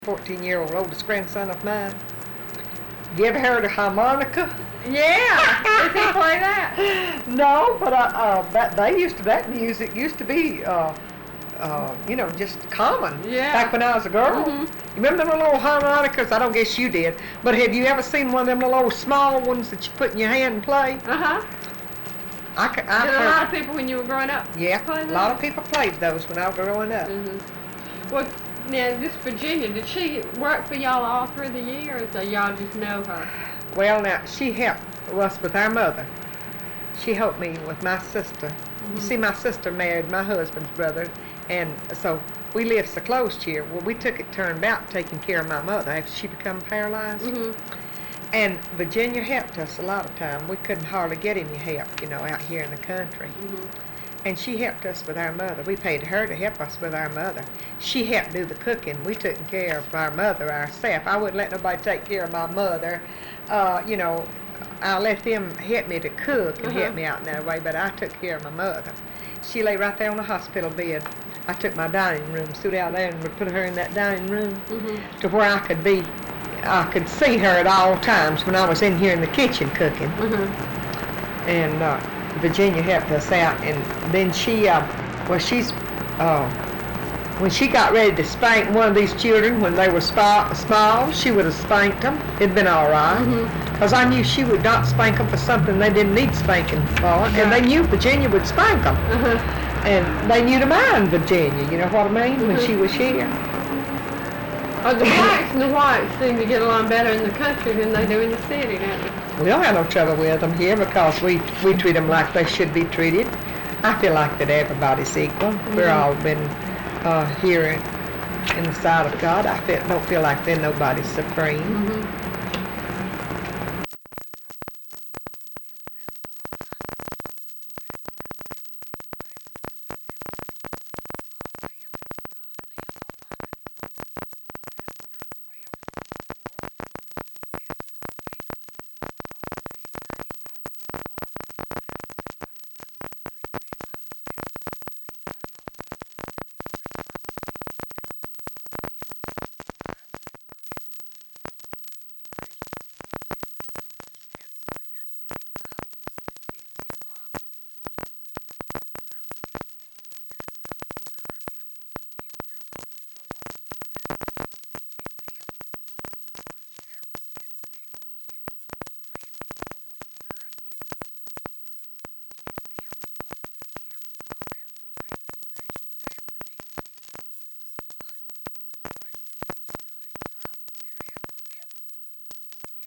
14-year-old oldest grandson of mine. You ever heard of harmonica? Yeah. Does he play that? No, but that music used to be, just common. Yeah. Back when I was a girl. Mhm. You remember them little harmonicas? I don't guess you did. But have you ever seen one of them little small ones that you put in your hand and play? Uh-huh. Did a lot of people when you were growing up? Yeah, play a that? lot of people played those when I was growing up. Well, now this Virginia, did she work for y'all all through the years, or y'all just know her? Well, now, she helped us with our mother. She helped me with my sister. You see, my sister married my husband's brother, and so we lived so close here. Well, we took it turn about taking care of my mother after she became paralyzed. And Virginia helped us a lot of time. We couldn't hardly get any help, out here in the country. And she helped us with our mother. We paid her to help us with our mother. She helped do the cooking. We took care of our mother ourselves. I wouldn't let nobody take care of my mother. I let them help me to cook and help me out in that way, but I took care of my mother. She lay right there on the hospital bed. I took my dining room, stood out there and would put her in that dining room to where I could see her at all times when I was in here in the kitchen cooking. And Virginia helped us out, and then when she got ready to spank one of these children when they were small, she would have spanked them. It'd been all right, because I knew she would not spank them for something they didn't need spanking for, and they knew Virginia would spank them, and they knew to mind Virginia. You know what I mean? When she was here. The blacks and the whites seem to get along better in the country than they do in the city, don't they? We don't have no trouble with them here because we treat them like they should be treated. I feel like that everybody's equal. We're all been here in the sight of God. Don't feel like they're nobody's supreme.